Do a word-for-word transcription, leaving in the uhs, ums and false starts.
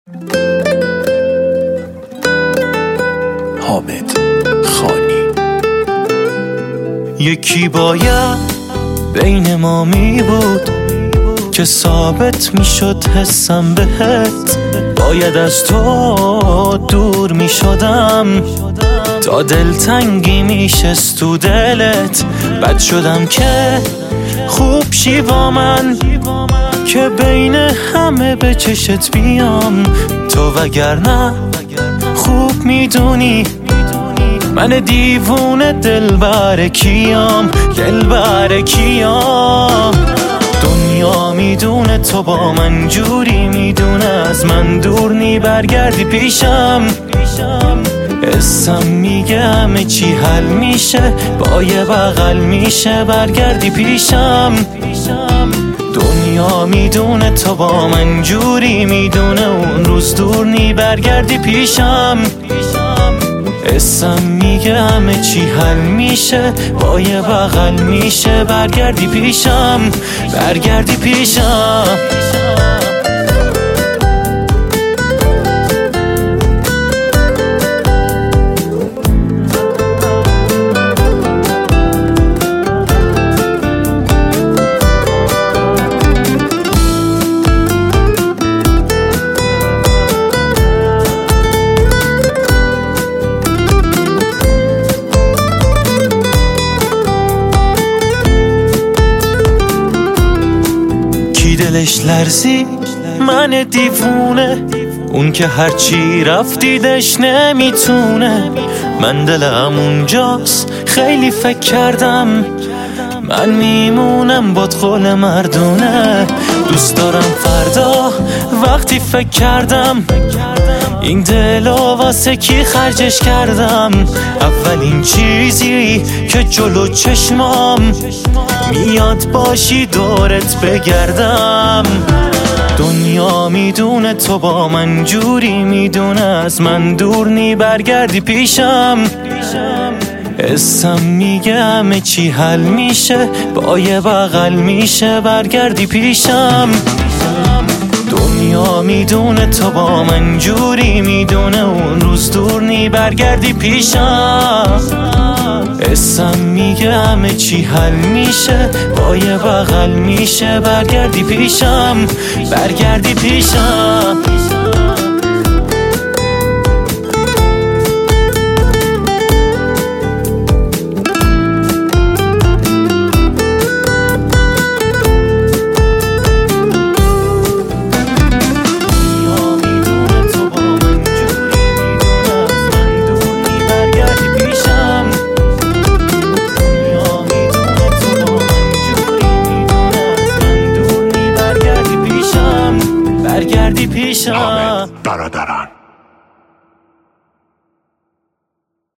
حامد خانی. یکی باید بین ما می بود که ثابت می شد حسم بهت، باید از تو دور می شدم تا دلتنگی می شست تو دلت. بد شدم که خوب شی با من که بین همه به چشت بیام، تو وگرنه خوب میدونی من دیوونه دلبر کیام، دلبر کیام. دنیا میدونه تو با من جوری میدونه از من دور نی برگردی پیشم. اسم میگه همه چی حل میشه با یه بغل میشه برگردی پیشم. دنیا میدونه تو با من جوری میدونه اون روز دور نی برگردی پیشم. اسم میگه همه چی حل میشه با یه بغل میشه برگردی پیشم، برگردی پیشم. دلش لرزی من دیوونه، اون که هرچی رفتیدش نمیتونه. من دلم اونجاست خیلی فکر کردم من میمونم باد قول مردونه. دوست دارم فردا وقتی فکر کردم این دلو واسه کی خرجش کردم. اولین چیزی که جلو چشمام میاد باشی دورت بگردم. دنیا میدونه تو با من جوری میدونه از من دور نی برگردی پیشم. اسم میگه همه چی حل میشه با یه بغل میشه برگردی پیشم. دنیا میدونه تو با من جوری میدونه اون روز دور نی برگردی پیشم. اسم میگه همه چی حل میشه با یه بغل میشه برگردی پیشم، برگردی پیشم. برگردی پیشم. حامد برادران.